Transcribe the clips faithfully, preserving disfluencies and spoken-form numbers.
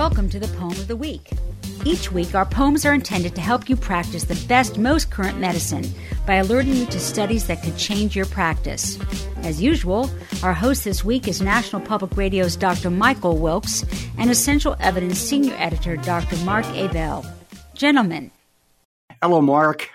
Welcome to the Poem of the Week. Each week, our poems are intended to help you practice the best, most current medicine by alerting you to studies that could change your practice. As usual, our host this week is National Public Radio's Doctor Michael Wilkes and Essential Evidence Senior Editor Doctor Mark Abell. Gentlemen. Hello, Mark.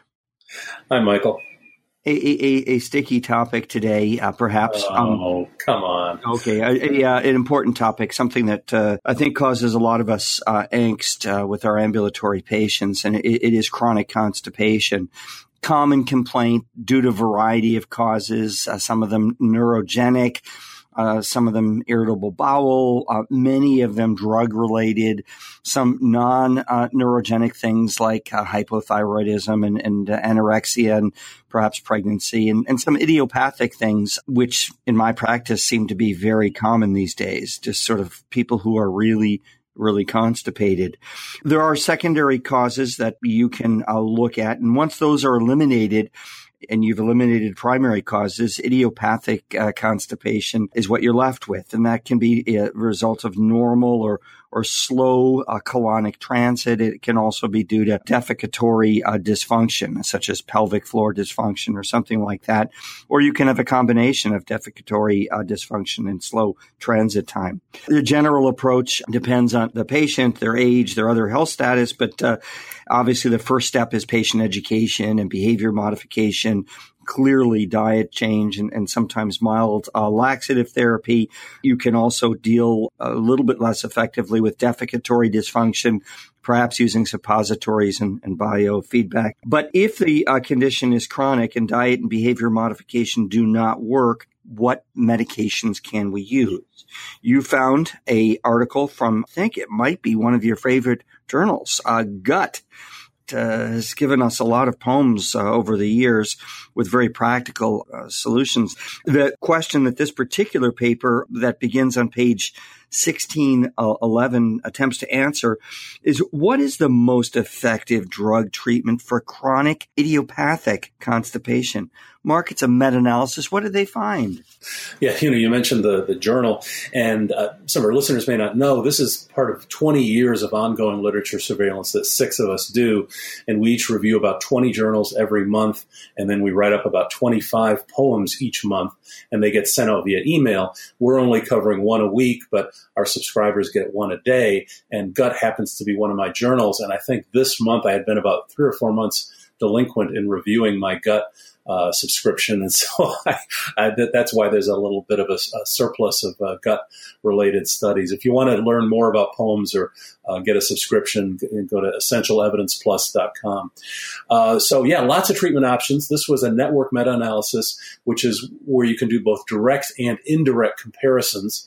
Hi, Michael. A, a, a sticky topic today, uh, perhaps. Oh, um, come on. Okay, a, a, uh, an important topic, something that uh, I think causes a lot of us uh, angst uh, with our ambulatory patients, and it, it is chronic constipation. Common complaint due to a variety of causes, uh, some of them neurogenic, Uh, some of them irritable bowel, uh, many of them drug-related, some non-neurogenic uh, things like uh, hypothyroidism and, and uh, anorexia and perhaps pregnancy, and, and some idiopathic things, which in my practice seem to be very common these days, just sort of people who are really really constipated. There are secondary causes that you can uh, look at, and once those are eliminated, and you've eliminated primary causes, idiopathic uh, constipation is what you're left with. And that can be a result of normal or or slow uh, colonic transit. It can also be due to defecatory uh, dysfunction, such as pelvic floor dysfunction or something like that. Or you can have a combination of defecatory uh, dysfunction and slow transit time. The general approach depends on the patient, their age, their other health status, but uh, obviously the first step is patient education and behavior modification. Clearly diet change and, and sometimes mild uh, laxative therapy. You can also deal a little bit less effectively with defecatory dysfunction, perhaps using suppositories and, and biofeedback. But if the uh, condition is chronic and diet and behavior modification do not work, what medications can we use? You found a article from, I think it might be one of your favorite journals, uh, Gut. Uh, has given us a lot of poems uh, over the years with very practical uh, solutions. The question that this particular paper that begins on page sixteen eleven attempts to answer is, what is the most effective drug treatment for chronic idiopathic constipation? Mark, it's a meta-analysis. What did they find? Yeah, you know, you mentioned the, the journal, and uh, some of our listeners may not know, this is part of twenty years of ongoing literature surveillance that six of us do, and we each review about twenty journals every month, and then we write up about twenty-five poems each month, and they get sent out via email. We're only covering one a week, but our subscribers get one a day, and Gut happens to be one of my journals, and I think this month I had been about three or four months delinquent in reviewing my Gut Uh, subscription. And so I, I, that, that's why there's a little bit of a, a surplus of uh, gut-related studies. If you want to learn more about poems or uh, get a subscription, go to essential evidence plus dot com. Uh, so, yeah, lots of treatment options. This was a network meta-analysis, which is where you can do both direct and indirect comparisons.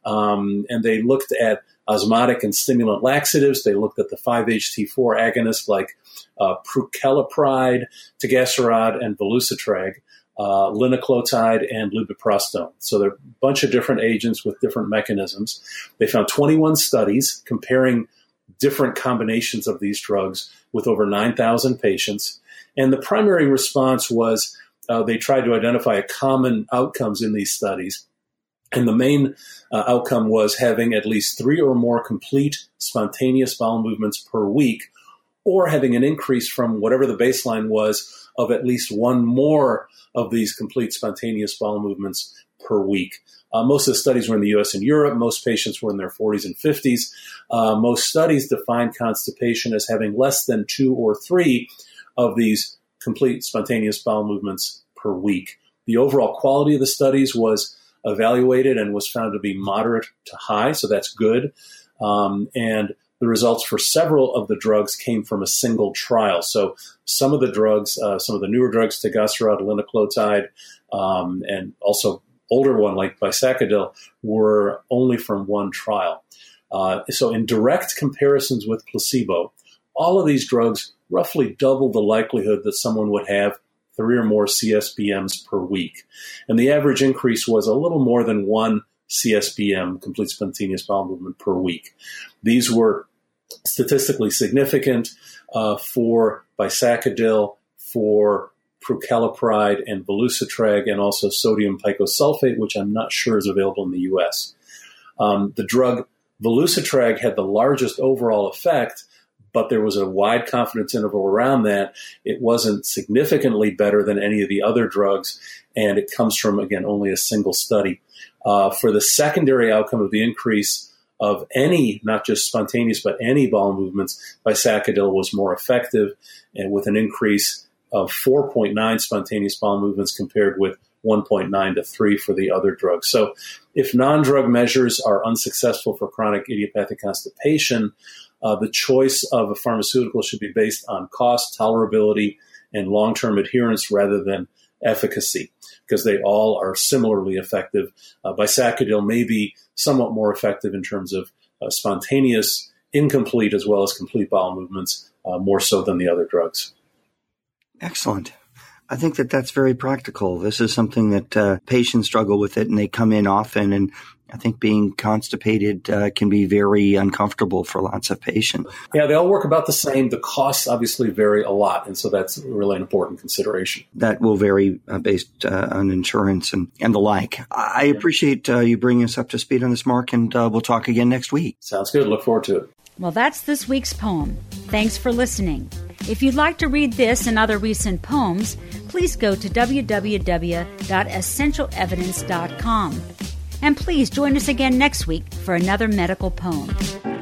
Um, and they looked at osmotic and stimulant laxatives. They looked at the five H T four agonists like uh, prucalopride, tigacerod, and volucitrag, uh, linaclotide, and lubiprostone. So there are a bunch of different agents with different mechanisms. They found twenty-one studies comparing different combinations of these drugs with over nine thousand patients. And the primary response was uh, they tried to identify common outcomes in these studies. And the main uh, outcome was having at least three or more complete spontaneous bowel movements per week, or having an increase from whatever the baseline was of at least one more of these complete spontaneous bowel movements per week. Uh, most of the studies were in the U S and Europe. Most patients were in their forties and fifties. Uh, most studies defined constipation as having less than two or three of these complete spontaneous bowel movements per week. The overall quality of the studies was evaluated and was found to be moderate to high, so that's good. Um, and the results for several of the drugs came from a single trial. So some of the drugs, uh, some of the newer drugs, tigacerod, linaclotide, um, and also older one like Bisacodil, were only from one trial. Uh, so in direct comparisons with placebo, all of these drugs roughly double the likelihood that someone would have three or more C S B Ms per week. And the average increase was a little more than one C S B M, complete spontaneous bowel movement, per week. These were statistically significant uh, for Bisacodil, for prucalopride and volucitrag, and also sodium picosulfate, which I'm not sure is available in the U S. Um, the drug Volusitrag had the largest overall effect, but there was a wide confidence interval around that. It wasn't significantly better than any of the other drugs, and it comes from, again, only a single study. Uh, for the secondary outcome of the increase of any, not just spontaneous, but any bowel movements, Bisacodil was more effective, and with an increase of four point nine spontaneous bowel movements compared with one point nine to three for the other drugs. So if non-drug measures are unsuccessful for chronic idiopathic constipation, uh, the choice of a pharmaceutical should be based on cost, tolerability, and long-term adherence rather than efficacy, because they all are similarly effective. Uh, Bisacodil may be somewhat more effective in terms of uh, spontaneous, incomplete, as well as complete bowel movements, uh, more so than the other drugs. Excellent. I think that that's very practical. This is something that uh, patients struggle with it, and they come in often, and I think being constipated uh, can be very uncomfortable for lots of patients. Yeah, they all work about the same. The costs obviously vary a lot, and so that's really an important consideration. That will vary uh, based uh, on insurance and, and the like. I appreciate uh, you bringing us up to speed on this, Mark, and uh, we'll talk again next week. Sounds good. Look forward to it. Well, that's this week's poem. Thanks for listening. If you'd like to read this and other recent poems, please go to w w w dot essential evidence dot com. And please join us again next week for another medical poem.